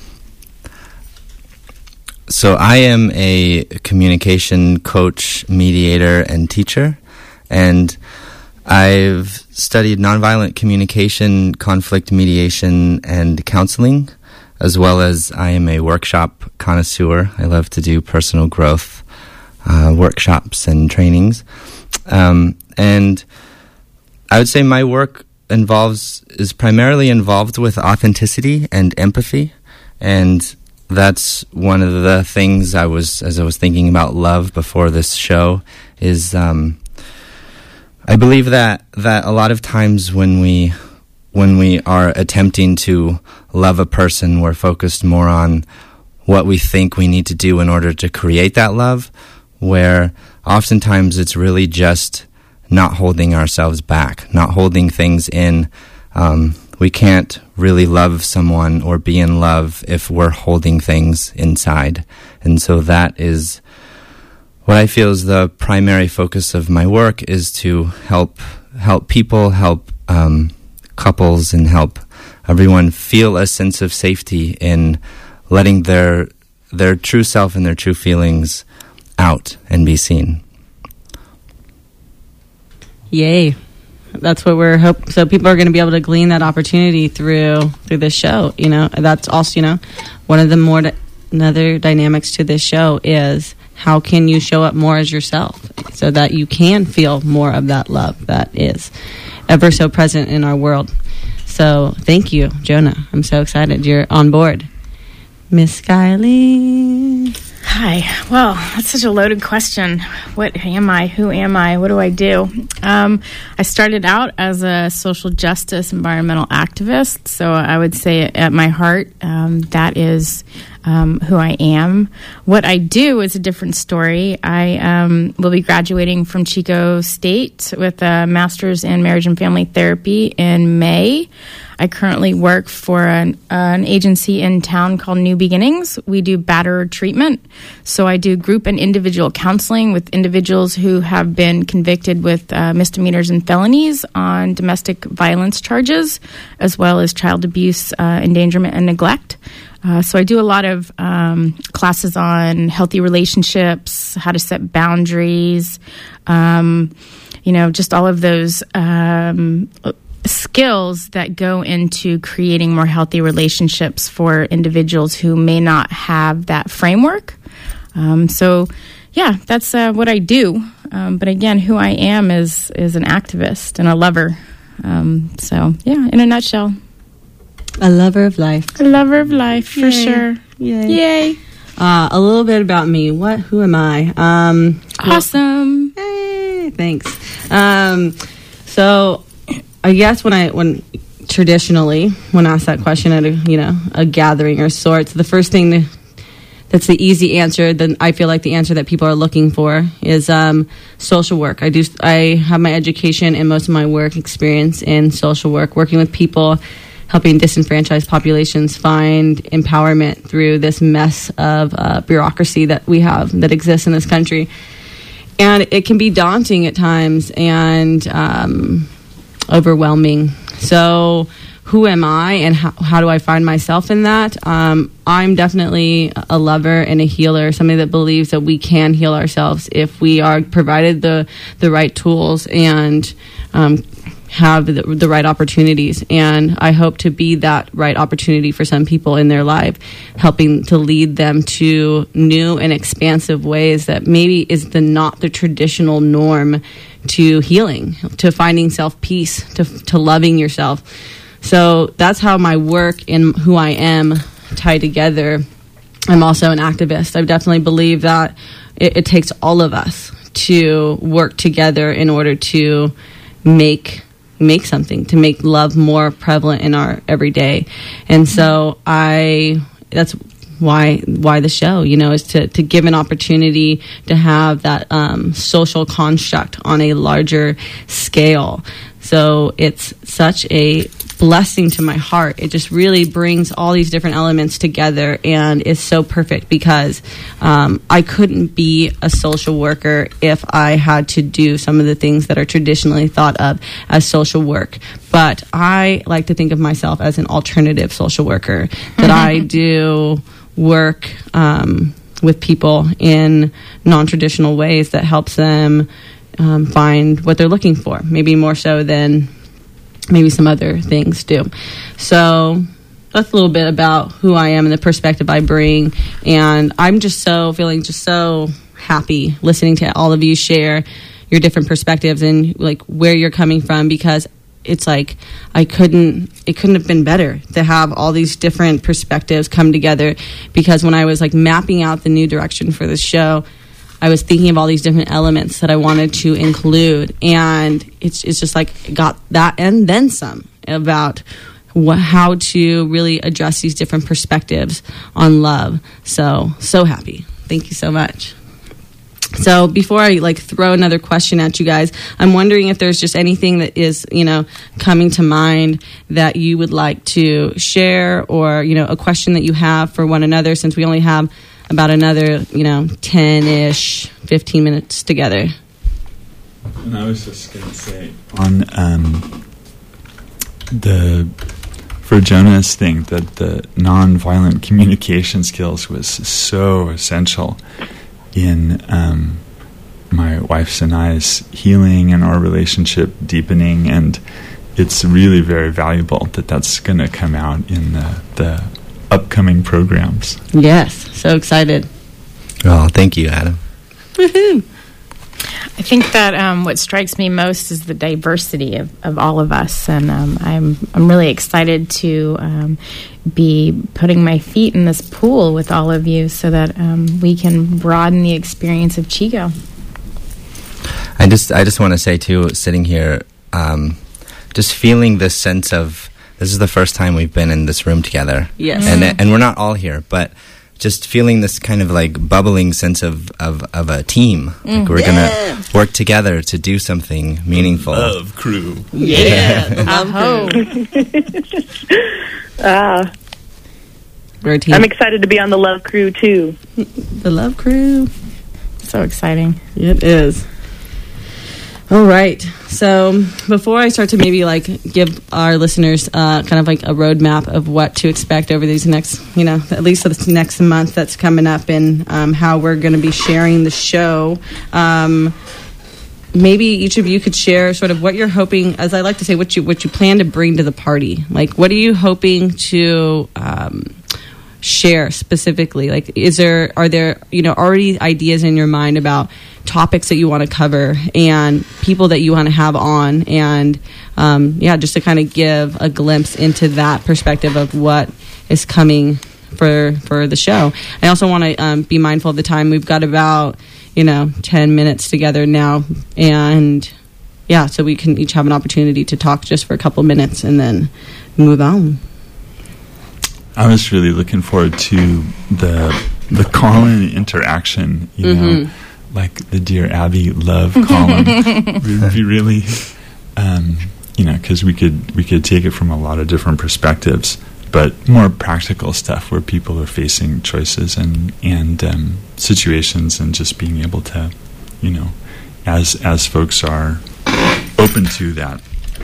So I am a communication coach, mediator, and teacher, and I've studied nonviolent communication, conflict mediation, and counseling, as well as I am a workshop connoisseur. I love to do personal growth uh, workshops and trainings. Um, and I would say my work involves is primarily involved with authenticity and empathy, and that's one of the things I was, as I was thinking about love before this show, is um, I believe that that a lot of times when we when we are attempting to love a person, we're focused more on what we think we need to do in order to create that love, where oftentimes it's really just not holding ourselves back, not holding things in. Um, we can't really love someone or be in love if we're holding things inside. And so that is what I feel is the primary focus of my work, is to help help people, help um, couples, and help everyone feel a sense of safety in letting their their true self and their true feelings out and be seen. Yay. That's what we're hope. So people are going to be able to glean that opportunity through through this show. You know, that's also, you know, one of the more di- another dynamics to this show is how can you show up more as yourself so that you can feel more of that love that is ever so present in our world. So thank you, Jonah. I'm so excited you're on board. Miss Kylie. Hi. Well, that's such a loaded question. What am I? Who am I? What do I do? Um, I started out as a social justice environmental activist, so I would say at my heart, um, that is um, who I am. What I do is a different story. I um, will be graduating from Chico State with a master's in marriage and family therapy in May. I currently work for an, uh, an agency in town called New Beginnings. We do batterer treatment. So I do group and individual counseling with individuals who have been convicted with uh, misdemeanors and felonies on domestic violence charges, as well as child abuse, uh, endangerment, and neglect. Uh, so I do a lot of um, classes on healthy relationships, how to set boundaries, um, you know, just all of those um skills that go into creating more healthy relationships for individuals who may not have that framework. Um, so, yeah, that's uh, what I do. Um, but again, who I am is is an activist and a lover. Um, so, yeah, in a nutshell. A lover of life. A lover of life, for Yay. sure. Yay. Yay. Uh, a little bit about me. What? Who am I? Um, awesome. Well, hey, thanks. Um, so... I guess when I when traditionally when asked that question at a you know a gathering or sorts, the first thing to, that's the easy answer. Then I feel like the answer that people are looking for is um, social work. I do I have my education and most of my work experience in social work, working with people, helping disenfranchised populations find empowerment through this mess of uh, bureaucracy that we have that exists in this country, and it can be daunting at times and. Um, overwhelming. So who am I and how, how do I find myself in that? Um, I'm definitely a lover and a healer, somebody that believes that we can heal ourselves if we are provided the, the right tools and um, have the, the right opportunities. And I hope to be that right opportunity for some people in their life, helping to lead them to new and expansive ways that maybe is the not the traditional norm to healing, to finding self-peace, to to loving yourself. So that's how my work and who I am tie together. I'm also an activist. I definitely believe that it, it takes all of us to work together in order to make make something, to make love more prevalent in our everyday. And so I that's why why the show, you know, is to, to give an opportunity to have that um, social construct on a larger scale. So it's such a blessing to my heart. It just really brings all these different elements together and is so perfect because um, I couldn't be a social worker if I had to do some of the things that are traditionally thought of as social work. But I like to think of myself as an alternative social worker, that I do work um, with people in non-traditional ways that helps them um, find what they're looking for, maybe more so than maybe some other things do. So that's a little bit about who I am and the perspective I bring. And I'm just so feeling just so happy listening to all of you share your different perspectives and like where you're coming from, because it's like I couldn't it couldn't have been better to have all these different perspectives come together, because when I was like mapping out the new direction for this show, I was thinking of all these different elements that I wanted to include, and it's it's just like got that and then some about wh- how to really address these different perspectives on love. So so happy. Thank you so much. So before I like throw another question at you guys, I'm wondering if there's just anything that is, you know, coming to mind that you would like to share, or, you know, a question that you have for one another, since we only have about another, you know, ten-ish, fifteen minutes together. And I was just going to say on um, the, for Jonah's thing, that the nonviolent communication skills was so essential in um, my wife's and I's healing and our relationship deepening, and it's really very valuable that that's going to come out in the, the upcoming programs. Yes, so excited. Oh, thank you, Adam. Woohoo! I think that um, what strikes me most is the diversity of, of all of us, and um, I'm I'm really excited to um, be putting my feet in this pool with all of you, so that um, we can broaden the experience of Chico. I just I just want to say too, sitting here, um, just feeling this sense of this is the first time we've been in this room together. Yes, and and we're not all here, but just feeling this kind of like bubbling sense of, of, of a team. Mm. Like we're yeah. going to work together to do something meaningful. Love crew. Yeah. The love crew. uh, I'm excited to be on the Love Crew, too. The Love Crew. So exciting. It is. All right. So before I start to maybe like give our listeners uh, kind of like a roadmap of what to expect over these next, you know, at least this next month that's coming up, and um, how we're going to be sharing the show, um, maybe each of you could share sort of what you're hoping, as I like to say, what you what you plan to bring to the party. Like, what are you hoping to um, share specifically? Like, is there are there you know already ideas in your mind about topics that you want to cover and people that you want to have on, and um, yeah, just to kind of give a glimpse into that perspective of what is coming for for the show. I also want to um, be mindful of the time. We've got about you know ten minutes together now, and yeah, so we can each have an opportunity to talk just for a couple minutes and then move on. I was really looking forward to the the call-in interaction, you mm-hmm. know, like the Dear Abby love column. Would be really, um, you know, because we could we could take it from a lot of different perspectives, but more practical stuff where people are facing choices and and um, situations, and just being able to, you know, as as folks are open to that,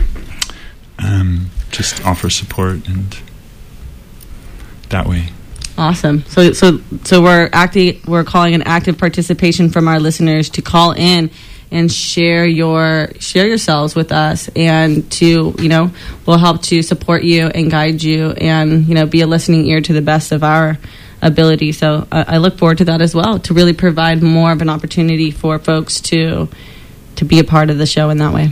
um, just offer support and that way. Awesome. So so so we're acting we're calling an active participation from our listeners to call in and share your share yourselves with us, and to, you know, we'll help to support you and guide you, and, you know, be a listening ear to the best of our ability. So I, I look forward to that as well, to really provide more of an opportunity for folks to to be a part of the show in that way.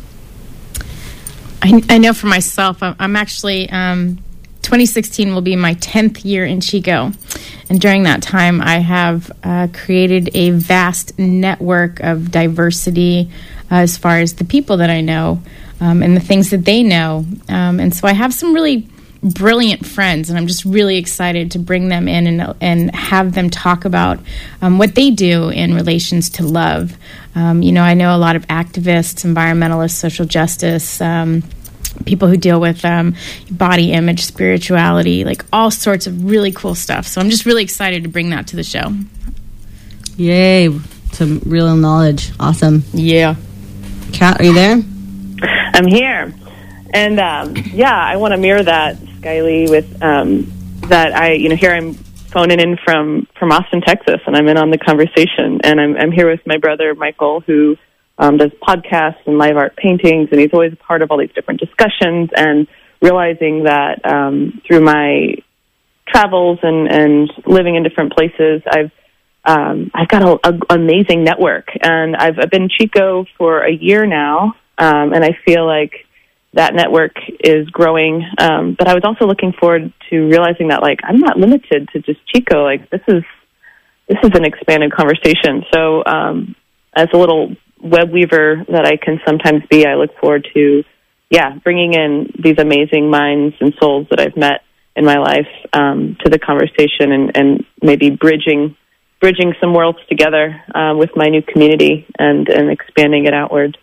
I, I know for myself, I'm, I'm actually um twenty sixteen will be my tenth year in Chico, and during that time I have uh, created a vast network of diversity uh, as far as the people that I know um, and the things that they know, um, and so I have some really brilliant friends, and I'm just really excited to bring them in and and have them talk about um, what they do in relations to love. Um, you know, I know a lot of activists, environmentalists, social justice, um, people who deal with um, body image, spirituality, like all sorts of really cool stuff. So I'm just really excited to bring that to the show. Yay. Some real knowledge. Awesome. Yeah. Kat, are you there? I'm here. And um, yeah, I want to mirror that, Skylee, with um, that I, you know, here I'm phoning in from, from Austin, Texas, and I'm in on the conversation. And I'm, I'm here with my brother, Michael, who Um, does podcasts and live art paintings, and he's always a part of all these different discussions, and realizing that um, through my travels and, and living in different places, I've um, I've got an amazing network, and I've, I've been in Chico for a year now, um, and I feel like that network is growing. Um, but I was also looking forward to realizing that, like, I'm not limited to just Chico. Like, this is this is an expanded conversation. So um, as a little web weaver that I can sometimes be, I look forward to, yeah, bringing in these amazing minds and souls that I've met in my life um, to the conversation, and, and maybe bridging bridging some worlds together uh, with my new community, and, and expanding it outward.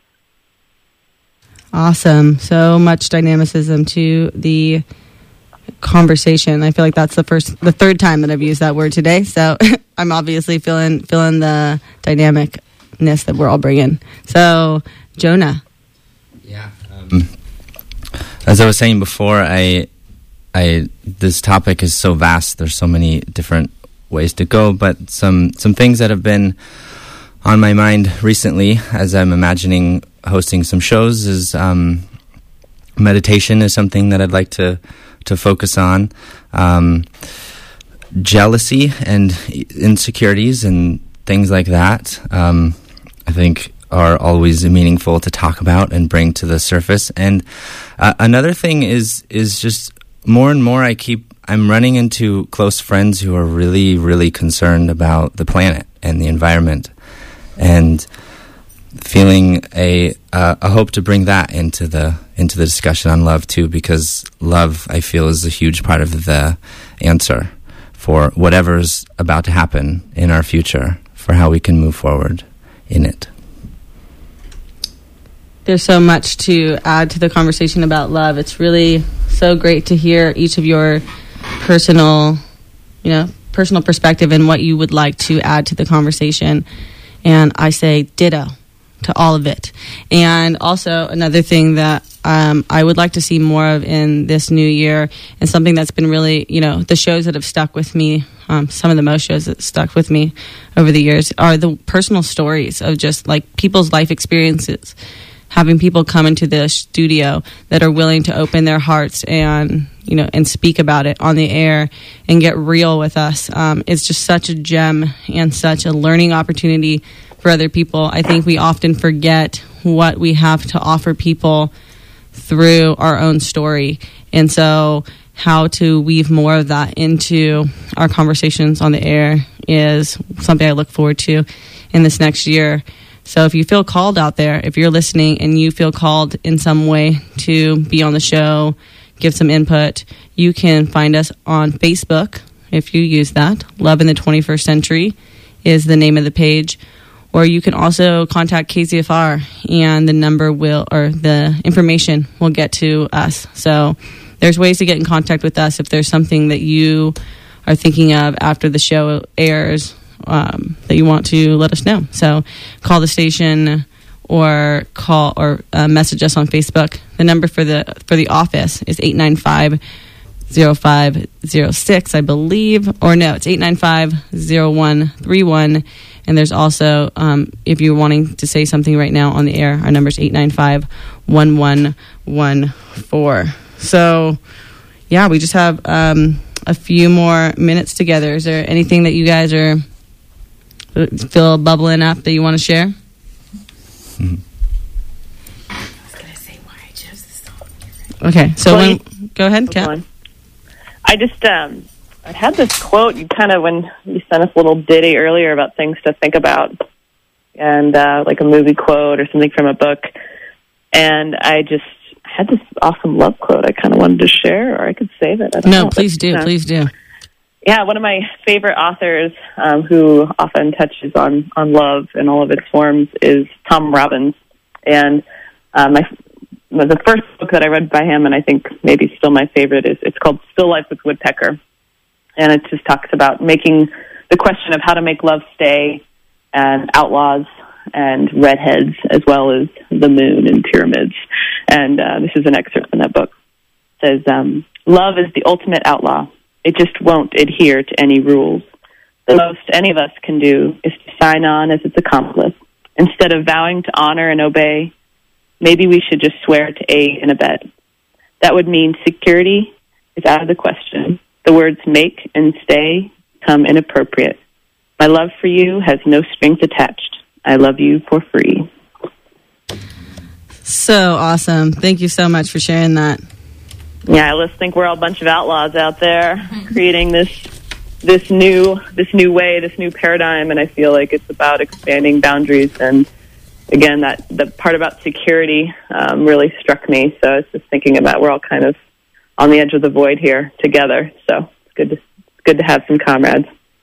Awesome. So much dynamicism to the conversation. I feel like that's the first, the third time that I've used that word today. So I'm obviously feeling feeling the dynamic that we're all bringing. So, Jonah. Yeah. Um, as I was saying before, I, I, this topic is so vast. There's so many different ways to go, but some, some things that have been on my mind recently, as I'm imagining hosting some shows, is um, meditation is something that I'd like to, to focus on. Um, jealousy and insecurities and things like that. Um, I think are always meaningful to talk about and bring to the surface. And uh, another thing is is just more and more I keep I'm running into close friends who are really, really concerned about the planet and the environment, and feeling a uh, a hope to bring that into the into the discussion on love too, because love, I feel, is a huge part of the answer for whatever's about to happen in our future, for how we can move forward in it. There's so much to add to the conversation about love. It's really so great to hear each of your personal, you know, personal perspective and what you would like to add to the conversation. And I say ditto to all of it. And also another thing that um, I would like to see more of in this new year, and something that's been really, you know, the shows that have stuck with me, um, some of the most shows that stuck with me over the years are the personal stories of just like people's life experiences. Having people come into the studio that are willing to open their hearts and, you know, and speak about it on the air and get real with us. Um, it's just such a gem and such a learning opportunity for other people. I think we often forget what we have to offer people through our own story. And so how to weave more of that into our conversations on the air is something I look forward to in this next year. So if you feel called out there, if you're listening and you feel called in some way to be on the show, give some input, you can find us on Facebook, if you use that. Love in the twenty-first Century is the name of the page. Or you can also contact K Z F R, and the number will, or the information will get to us. So there's ways to get in contact with us if there's something that you are thinking of after the show airs, Um, that you want to let us know. So call the station or call or uh, message us on Facebook. The number for the for the office is eight nine five, zero five zero six, I believe. Or no, it's eight nine five, zero one three one. And there's also, um, if you're wanting to say something right now on the air, our number is eight nine five, one one one four. So, yeah, we just have um, a few more minutes together. Is there anything that you guys are feel bubbling up that you want to share? Mm-hmm. I was going to say why I chose this song. Okay, so Well, when, you- go ahead, Kat. I just um, I had this quote. You kind of when you sent us a little ditty earlier about things to think about, and uh, like a movie quote or something from a book. And I just had this awesome love quote. I kind of wanted to share, or I could save it. I don't No, know. please do, Uh, please do. Yeah, one of my favorite authors um, who often touches on, on love in all of its forms is Tom Robbins. And um, my, the first book that I read by him, and I think maybe still my favorite, is it's called Still Life with Woodpecker. And it just talks about making the question of how to make love stay, and outlaws and redheads, as well as the moon and pyramids. And uh, this is an excerpt from that book. It says, um, love is the ultimate outlaw. It just won't adhere to any rules. The most any of us can do is to sign on as its accomplice. Instead of vowing to honor and obey, maybe we should just swear to aid and abet. That would mean security is out of the question. The words make and stay come inappropriate. My love for you has no strings attached. I love you for free. So awesome. Thank you so much for sharing that. Yeah, I just think we're all a bunch of outlaws out there creating this this new this new way, this new paradigm, and I feel like it's about expanding boundaries. And again, that the part about security um, really struck me. So I was just thinking about we're all kind of on the edge of the void here together. So it's good to it's good to have some comrades.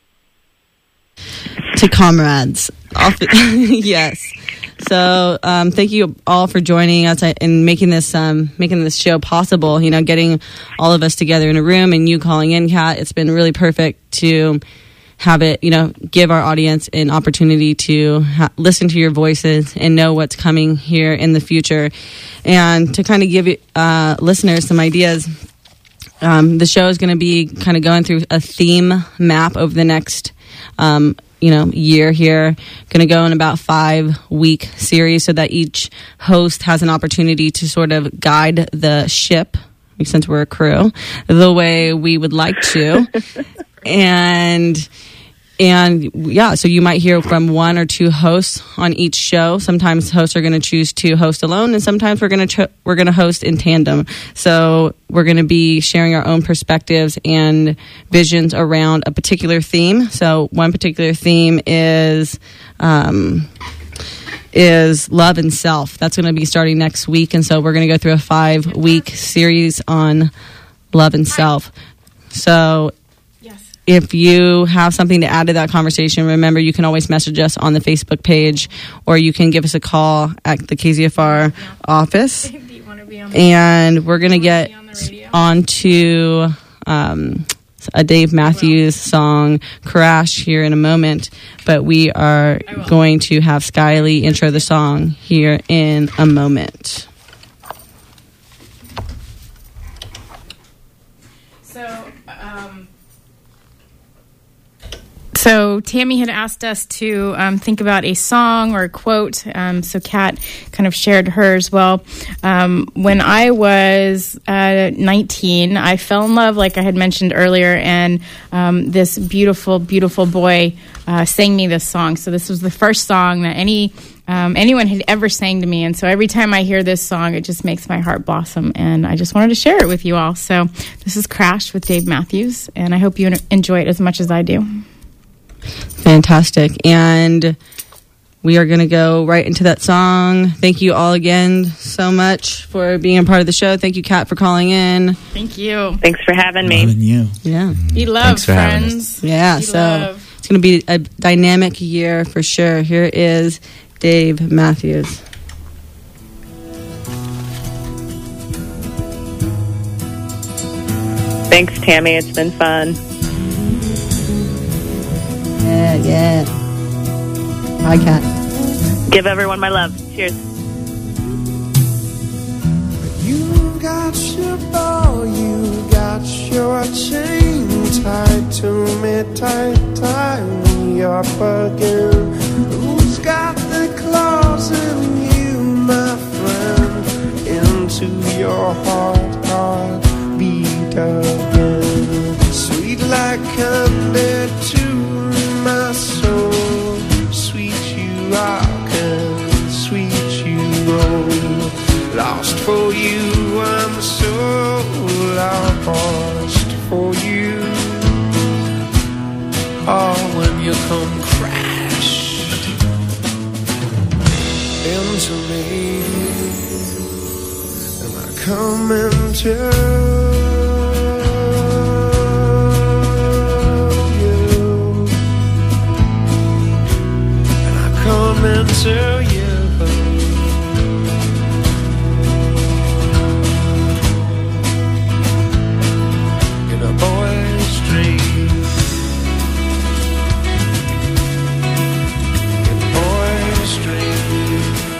To comrades. Yes. So um, thank you all for joining us and making this um, making this show possible. You know, getting all of us together in a room and you calling in, Kat. It's been really perfect to have it. You know, give our audience an opportunity to ha- listen to your voices and know what's coming here in the future, and to kind of give uh, listeners some ideas. Um, the show is going to be kind of going through a theme map over the next. Um, you know, year here. Going to go in about five week series so that each host has an opportunity to sort of guide the ship, since we're a crew, the way we would like to. And And yeah, so you might hear from one or two hosts on each show. Sometimes hosts are going to choose to host alone, and sometimes we're going to ch- we're going to host in tandem. So we're going to be sharing our own perspectives and visions around a particular theme. So one particular theme is um, is love and self. That's going to be starting next week, and so we're going to go through a five week series on love and self. So if you have something to add to that conversation, remember you can always message us on the Facebook page, or you can give us a call at the K Z F R office. And we're going to get on to um, a Dave Matthews song, Crash, here in a moment. But we are going to have Skyly intro the song here in a moment. So, um... So Tammy had asked us to um, think about a song or a quote. Um, so Kat kind of shared hers. Well, um, when I was uh, nineteen, I fell in love, like I had mentioned earlier, and um, this beautiful, beautiful boy uh, sang me this song. So this was the first song that any um, anyone had ever sang to me. And so every time I hear this song, it just makes my heart blossom. And I just wanted to share it with you all. So this is Crash with Dave Matthews, and I hope you enjoy it as much as I do. Fantastic. And we are going to go right into that song. Thank you all again so much for being a part of the show. Thank you, Kat, for calling in. Thank you. Thanks for having me. Loving you. Yeah. Be love, friends. Yeah, Be so love. It's going to be a dynamic year for sure. Here is Dave Matthews. Thanks, Tammy. It's been fun. Yeah, yeah. Bye, Kat. Give everyone my love. Cheers. You got your ball, you got your chain tied to me, tight, tight me up again. Who's got the claws in you, my friend? Into your heart, heart beat again. Sweet like candy to my soul, sweet you rock and sweet you roll. Lost for you, I'm so lost for you. Oh, when you come crash into me, and I come into into you in a boy's dream, in a boy's dream.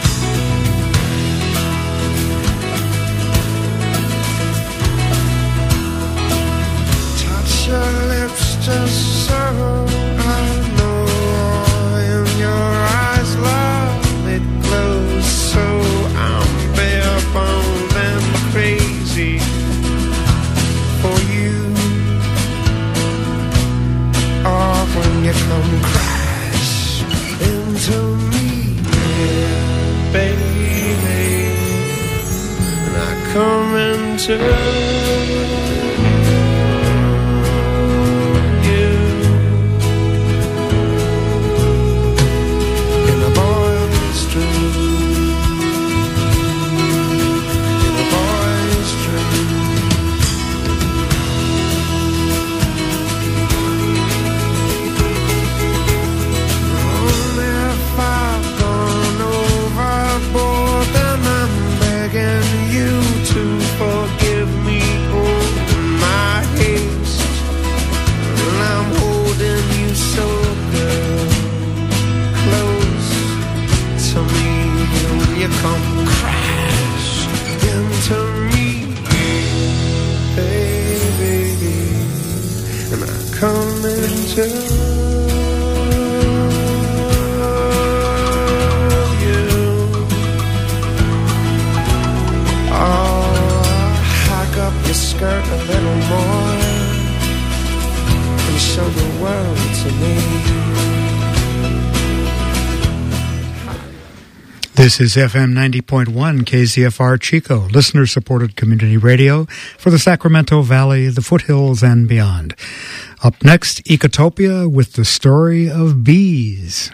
Touch your lips just so I know in your eyes love it glows, so I'm bare boned and crazy for you. Oh, when you come crash into me, yeah, baby, and I come into come crash into me, baby, and I come into you. Oh, hike up your skirt a little more and show the world to me. This is F M ninety point one K Z F R Chico, listener-supported community radio for the Sacramento Valley, the foothills, and beyond. Up next, Ecotopia with the story of bees.